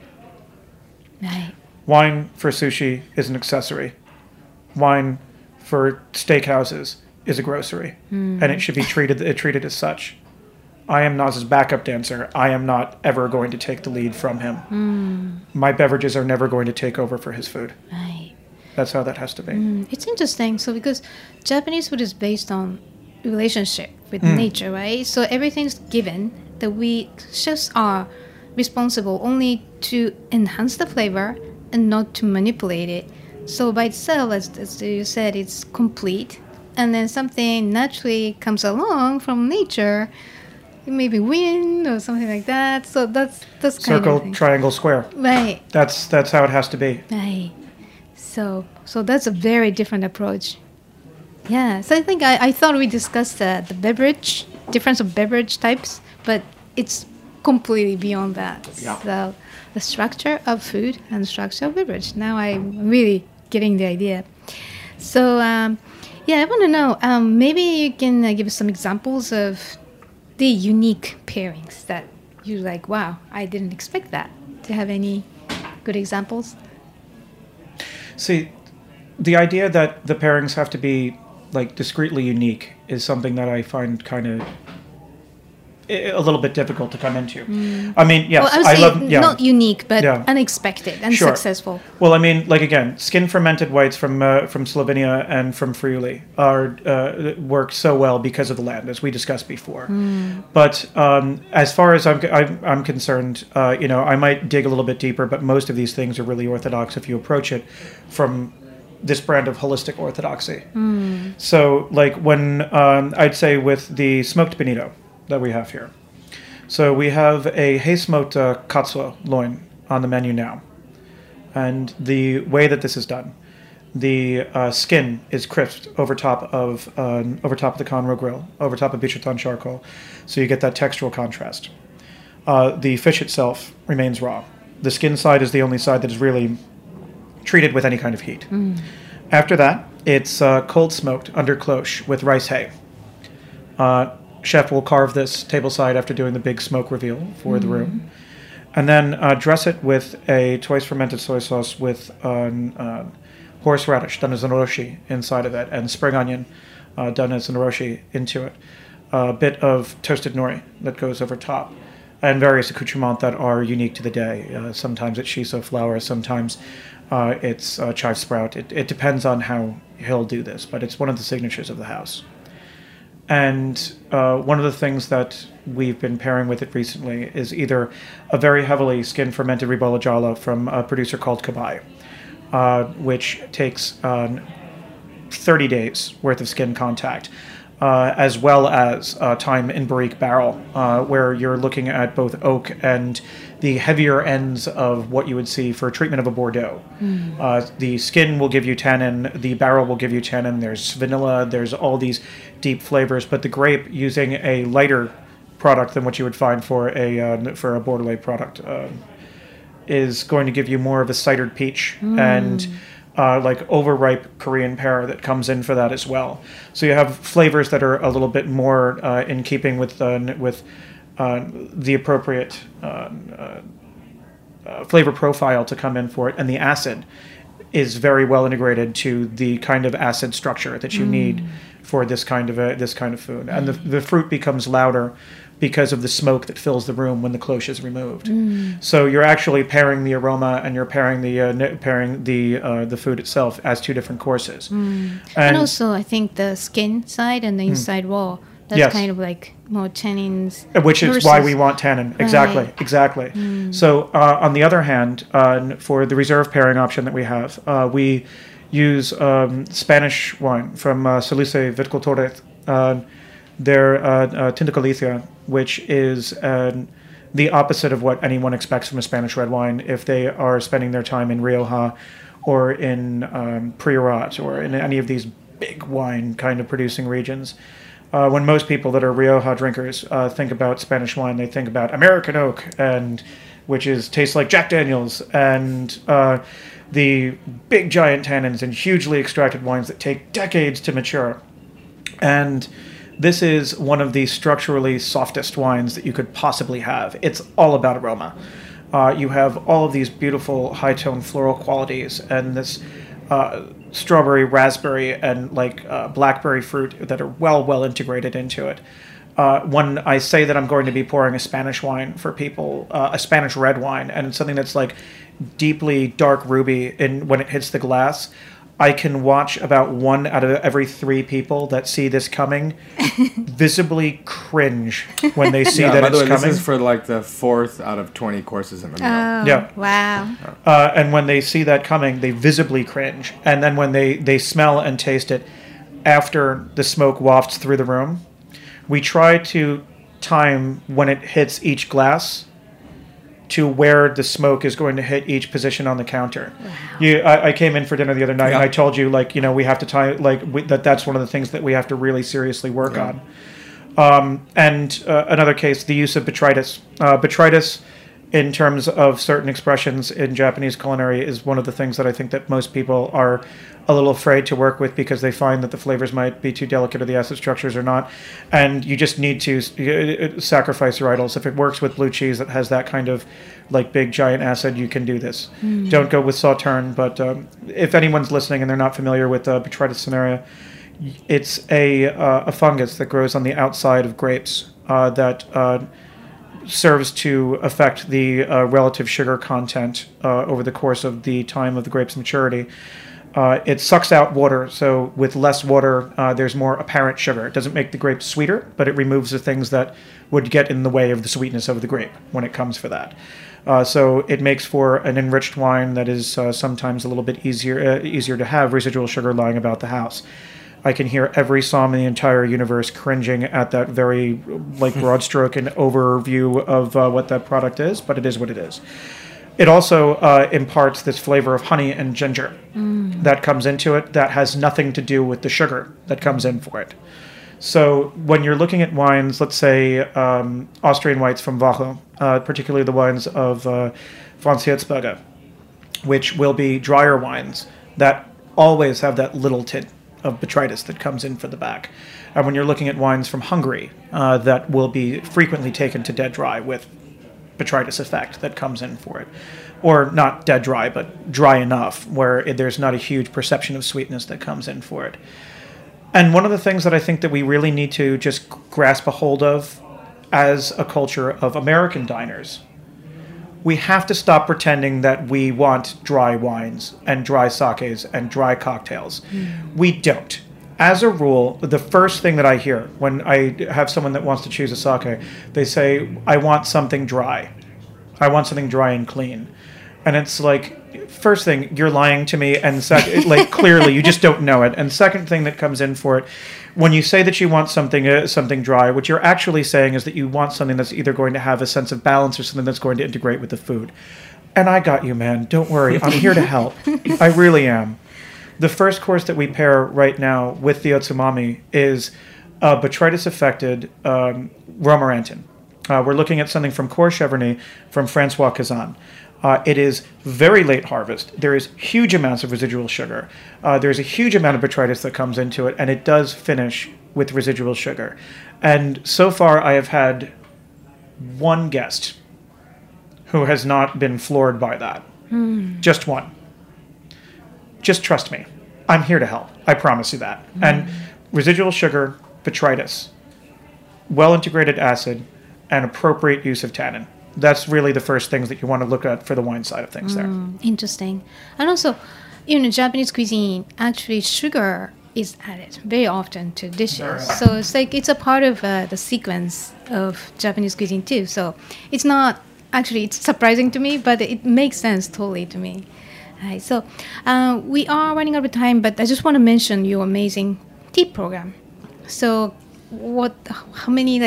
Right. wine for sushi is an accessory. Wine for steakhouses is a grocery, and it should be treated as such. I am Naz's backup dancer. I am not ever going to take the lead from him. My beverages are never going to take over for his food. Right. That's how that has to be. It's interesting. So because Japanese food is based on relationship with nature, right? So everything's given. That we chefs are responsible only to enhance the flavor and not to manipulate it. So by itself, as you said, it's complete. And then something naturally comes along from nature, maybe wind or something like that. So that's kind of Circle, thing. triangle, square. Right. That's how it has to be. Right. So that's a very different approach. Yeah. So I think I thought we discussed the beverage, difference of beverage types, but it's completely beyond that. Yeah. So the structure of food and the structure of beverage. Now I'm really getting the idea. So yeah, I want to know, maybe you can give us some examples of the unique pairings that you're like, wow, I didn't expect that. Do you have any good examples? See, the idea that the pairings have to be like discreetly unique is something that I find kind of a little bit difficult to come into. I mean, yes, Well, I would I say love not unique, but Yeah. unexpected and Sure. successful. Well, I mean, like again, skin fermented whites from Slovenia and from Friuli are work so well because of the land, as we discussed before. But as far as I'm concerned, I might dig a little bit deeper, but most of these things are really orthodox if you approach it from this brand of holistic orthodoxy. So, like when I'd say with the smoked bonito that we have here. So we have a hay-smoked katsuo loin on the menu now. And the way that this is done, the skin is crisped over top of the Conroe grill, over top of Bichotan charcoal, so you get that textural contrast. The fish itself remains raw. The skin side is the only side that is really treated with any kind of heat. After that, it's cold smoked under cloche with rice hay. Chef will carve this tableside after doing the big smoke reveal for the room. And then dress it with a twice fermented soy sauce with horseradish done as an oroshi inside of it, and spring onion done as an oroshi into it. A bit of toasted nori that goes over top, and various accoutrements that are unique to the day. Sometimes it's shiso flour, sometimes it's chive sprout. It depends on how he'll do this, but it's one of the signatures of the house. And one of the things that we've been pairing with it recently is either a very heavily skin fermented ribolla gialla from a producer called Kabai, which takes 30 days worth of skin contact, as well as time in barrique barrel, where you're looking at both oak and the heavier ends of what you would see for treatment of a Bordeaux. The skin will give you tannin, the barrel will give you tannin, there's vanilla, there's all these deep flavors, but the grape, using a lighter product than what you would find for a Bordelais product, is going to give you more of a cidered peach and like overripe Korean pear that comes in for that as well. So you have flavors that are a little bit more in keeping with the appropriate flavor profile to come in for it, and the acid is very well integrated to the kind of acid structure that you need for this kind of food. And the fruit becomes louder because of the smoke that fills the room when the cloche is removed. So you're actually pairing the aroma and you're pairing the food itself as two different courses. And also, I think the skin side and the inside raw, that's Yes. kind of like more tannins. Which is why we want tannin. Exactly, Right. exactly. So on the other hand, for the reserve pairing option that we have, we use Spanish wine from Salice Viticultores, their Tinta Galicia, which is the opposite of what anyone expects from a Spanish red wine if they are spending their time in Rioja or in Priorat or in any of these big wine kind of producing regions. When most people that are Rioja drinkers think about Spanish wine, they think about American oak, which tastes like Jack Daniels, and the big giant tannins and hugely extracted wines that take decades to mature. And this is one of the structurally softest wines that you could possibly have. It's all about aroma. You have all of these beautiful high-tone floral qualities and this strawberry, raspberry, and blackberry fruit that are well integrated into it. When I say that I'm going to be pouring a Spanish wine for people, a Spanish red wine, and it's something that's like deeply dark ruby when it hits the glass, I can watch about 1 out of every 3 people that see this coming visibly cringe when they see that by the it's way, coming. this is for like the 4th out of 20 courses in the meal. Yeah. Wow. And when they see that coming, they visibly cringe. And then when they smell and taste it after the smoke wafts through the room, we try to time when it hits each glass to where the smoke is going to hit each position on the counter. Wow. I came in for dinner the other night and I told you, we have to time, that's one of the things that we have to really seriously work on. And another case, the use of botrytis. Botrytis in terms of certain expressions in Japanese culinary is one of the things that I think that most people are a little afraid to work with because they find that the flavors might be too delicate or the acid structures are not. And you just need to sacrifice your idols. If it works with blue cheese that has that kind of like big giant acid, you can do this. Don't go with Sauterne, but if anyone's listening and they're not familiar with Botrytis cinerea, it's a fungus that grows on the outside of grapes that serves to affect the relative sugar content over the course of the time of the grape's maturity. It sucks out water, so with less water, there's more apparent sugar. It doesn't make the grape sweeter, but it removes the things that would get in the way of the sweetness of the grape when it comes for that. So it makes for an enriched wine that is sometimes a little bit easier to have residual sugar lying about the house. I can hear every psalm in the entire universe cringing at that very broad stroke and overview of what that product is, but it is what it is. It also imparts this flavor of honey and ginger that comes into it that has nothing to do with the sugar that comes in for it. So when you're looking at wines, let's say Austrian whites from Wachau, particularly the wines of Franz Hirzberger, which will be drier wines that always have that little tint of botrytis that comes in for the back. And when you're looking at wines from Hungary, that will be frequently taken to dead dry with botrytis effect that comes in for it. Or not dead dry, but dry enough where there's not a huge perception of sweetness that comes in for it. And one of the things that I think that we really need to just grasp a hold of as a culture of American diners, we have to stop pretending that we want dry wines and dry sakes and dry cocktails. We don't. As a rule, the first thing that I hear when I have someone that wants to choose a sake, they say, I want something dry. I want something dry and clean. And it's like, first thing, you're lying to me, and clearly you just don't know it. And second thing that comes in for it, when you say that you want something dry, what you're actually saying is that you want something that's either going to have a sense of balance or something that's going to integrate with the food. And I got you, man. Don't worry. I'm here to help. I really am. The first course that we pair right now with the Otsumami is botrytis-affected Romorantin. We're looking at something from Cour Cheverny from Francois Cazan. It is very late harvest. There is huge amounts of residual sugar. There's a huge amount of botrytis that comes into it, and it does finish with residual sugar. And so far, I have had one guest who has not been floored by that. Just one. Just trust me. I'm here to help. I promise you that. And residual sugar, botrytis, well-integrated acid, and appropriate use of tannin. That's really the first things that you want to look at for the wine side of things there. Interesting. And also, Japanese cuisine, actually sugar is added very often to dishes. So it's a part of the sequence of Japanese cuisine too. So it's not, actually it's surprising to me, but it makes sense totally to me. Right, so we are running out of time, but I just want to mention your amazing tea program. So how many,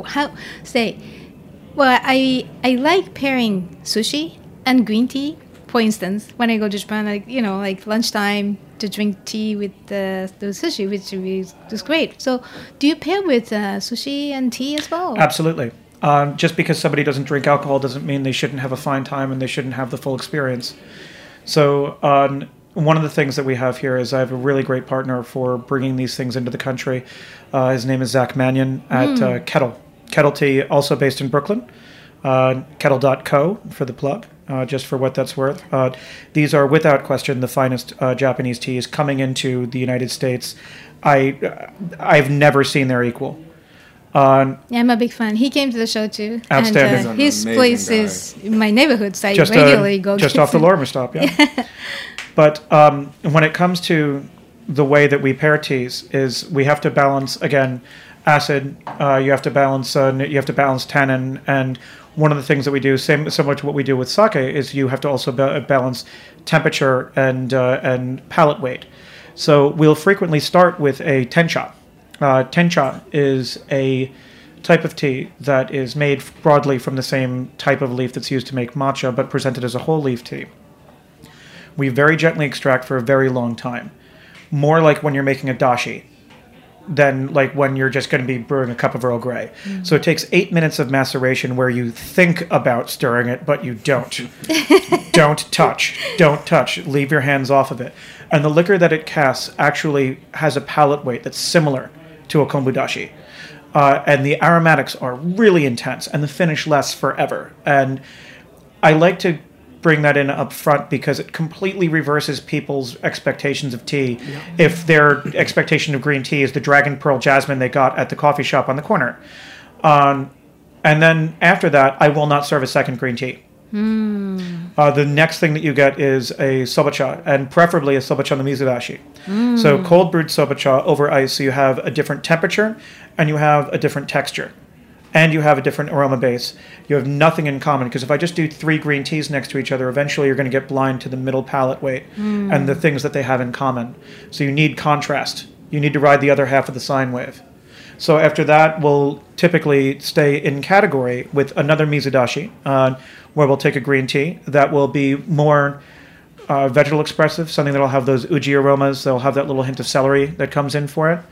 well, I like pairing sushi and green tea. For instance, when I go to Japan, like lunchtime to drink tea with the sushi, which is great. So do you pair with sushi and tea as well? Absolutely. Just because somebody doesn't drink alcohol doesn't mean they shouldn't have a fine time and they shouldn't have the full experience. So one of the things that we have here is I have a really great partner for bringing these things into the country. His name is Zach Mannion at Kettle. Kettle Tea, also based in Brooklyn. Kettle.co for the plug, just for what that's worth. These are, without question, the finest Japanese teas coming into the United States. I've never seen their equal. Yeah, I'm a big fan. He came to the show too. Outstanding. And his place is in my neighborhood, so I regularly go. Just off the Lorimer stop, yeah. But when it comes to the way that we pair teas, is we have to balance, again, acid. You have to balance tannin, and one of the things that we do, similar to what we do with sake, is you have to also balance temperature and palate weight. So we'll frequently start with a tencha. Tencha is a type of tea that is made broadly from the same type of leaf that's used to make matcha, but presented as a whole leaf tea. We very gently extract for a very long time, more like when you're making a dashi. than like when you're just going to be brewing a cup of Earl Grey. So it takes 8 minutes of maceration where you think about stirring it, but you don't. Don't touch. Leave your hands off of it. And the liquor that it casts actually has a palate weight that's similar to a kombudashi. And the aromatics are really intense, and the finish lasts forever. And I like to bring that in up front because it completely reverses people's expectations of tea. If their expectation of green tea is the Dragon Pearl Jasmine they got at the coffee shop on the corner. And then after that, I will not serve a second green tea. The next thing that you get is a sobacha, and preferably a sobacha no mizudashi. So cold brewed sobacha over ice, so you have a different temperature, and you have a different texture, and you have a different aroma base. You have nothing in common, because if I just do 3 green teas next to each other, eventually you're going to get blind to the middle palate weight and the things that they have in common. So you need contrast. You need to ride the other half of the sine wave. So after that, we'll typically stay in category with another mizudashi, where we'll take a green tea that will be more vegetal expressive, something that'll have those uji aromas. They'll have that little hint of celery that comes in for it.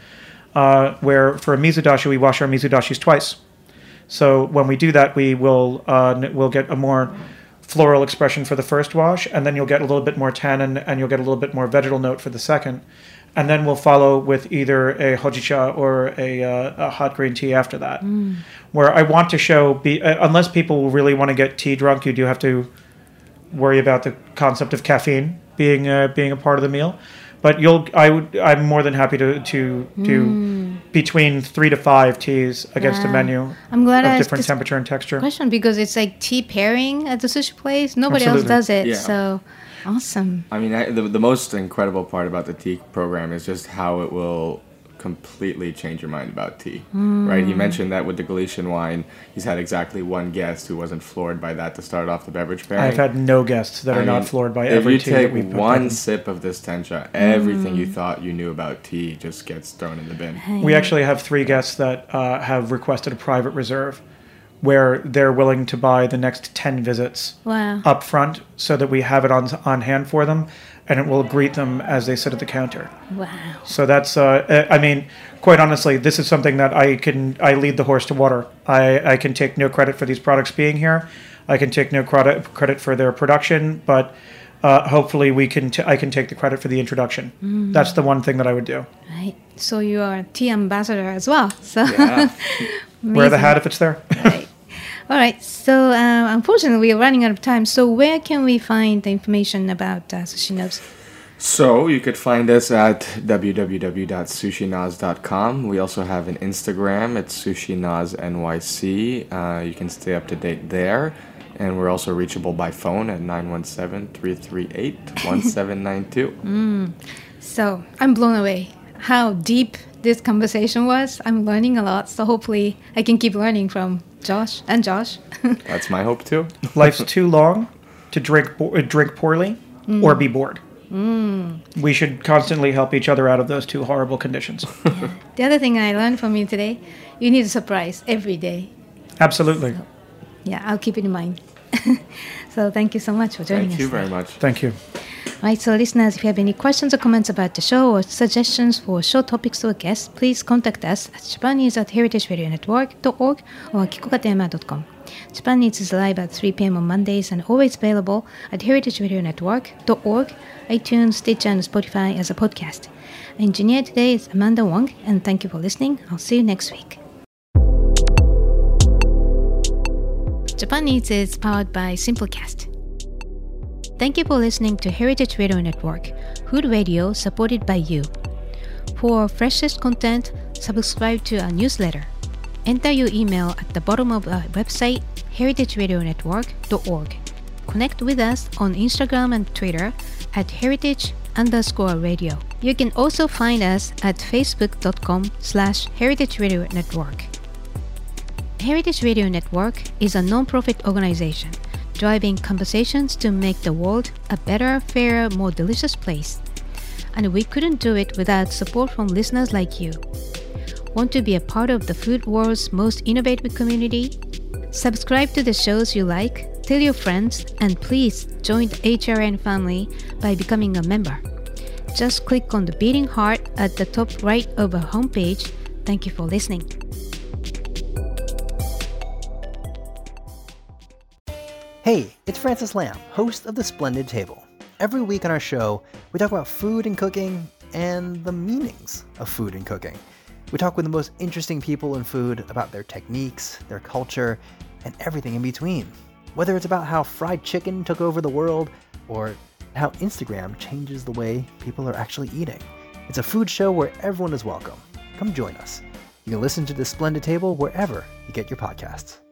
Where for a mizudashi, we wash our mizudashis twice. So when we do that, we'll get a more floral expression for the first wash, and then you'll get a little bit more tannin, and you'll get a little bit more vegetal note for the second. And then we'll follow with either a hojicha or a hot green tea after that. Where I want to show, unless people really want to get tea drunk, you do have to worry about the concept of caffeine being a part of the meal. But I'm more than happy to do between 3 to 5 teas against a menu I'm glad of different temperature and texture. Question, because it's like tea pairing at the sushi place. Nobody Absolutely. else does it, Yeah. so awesome. I mean, the most incredible part about the tea program is just how it will completely change your mind about tea, right? He mentioned that with the Galician wine, he's had exactly one guest who wasn't floored by that to start off the beverage pairing. I've had no guests that are not floored by every tea that we've If you put take one in. sip of this tencha, everything you thought you knew about tea just gets thrown in the bin. We actually have 3 guests that have requested a private reserve where they're willing to buy the next 10 visits Wow. up front so that we have it on hand for them, and it will greet them as they sit at the counter. Wow. So that's, I mean, quite honestly, this is something that I lead the horse to water. I can take no credit for these products being here. I can take no credit for their production, but hopefully I can take the credit for the introduction. That's the one thing that I would do. Right. So you are a tea ambassador as well. So Yeah. Wear the hat if it's there. Right. All right. So unfortunately, we are running out of time. So where can we find the information about Sushi-Naz? So you could find us at www.sushinaz.com. We also have an Instagram. It's sushinaznyc. You can stay up to date there. And we're also reachable by phone at 917-338-1792. So I'm blown away how deep this conversation was. I'm learning a lot. So hopefully I can keep learning from Josh and Josh. That's my hope too. Life's too long to drink poorly or be bored. We should constantly help each other out of those 2 horrible conditions. The other thing I learned from you today, you need a surprise every day. Absolutely. Yeah, I'll keep it in mind. So thank you so much for joining us. Thank you very much. Thank you. All right, so listeners, if you have any questions or comments about the show or suggestions for show topics or guests, please contact us at japanease@heritageradionetwork.org or kikokatema.com. Japan Eats is live at 3 p.m. on Mondays and always available at heritageradionetwork.org, iTunes, Stitcher, and Spotify as a podcast. Our engineer today is Amanda Wong, and thank you for listening. I'll see you next week. Japan Eats is powered by Simplecast. Thank you for listening to Heritage Radio Network, food radio supported by you. For freshest content, subscribe to our newsletter. Enter your email at the bottom of our website, heritageradionetwork.org. Connect with us on Instagram and Twitter at heritage_radio. You can also find us at facebook.com/Heritage Radio Network. Heritage Radio Network is a non-profit organization driving conversations to make the world a better, fairer, more delicious place. And we couldn't do it without support from listeners like you. Want to be a part of the food world's most innovative community? Subscribe to the shows you like, tell your friends, and please join the HRN family by becoming a member. just click on the beating heart at the top right of our homepage. Thank you for listening. Hey, it's Francis Lam, host of The Splendid Table. Every week on our show, we talk about food and cooking and the meanings of food and cooking. We talk with the most interesting people in food about their techniques, their culture, and everything in between. Whether it's about how fried chicken took over the world or how Instagram changes the way people are actually eating. It's a food show where everyone is welcome. Come join us. You can listen to The Splendid Table wherever you get your podcasts.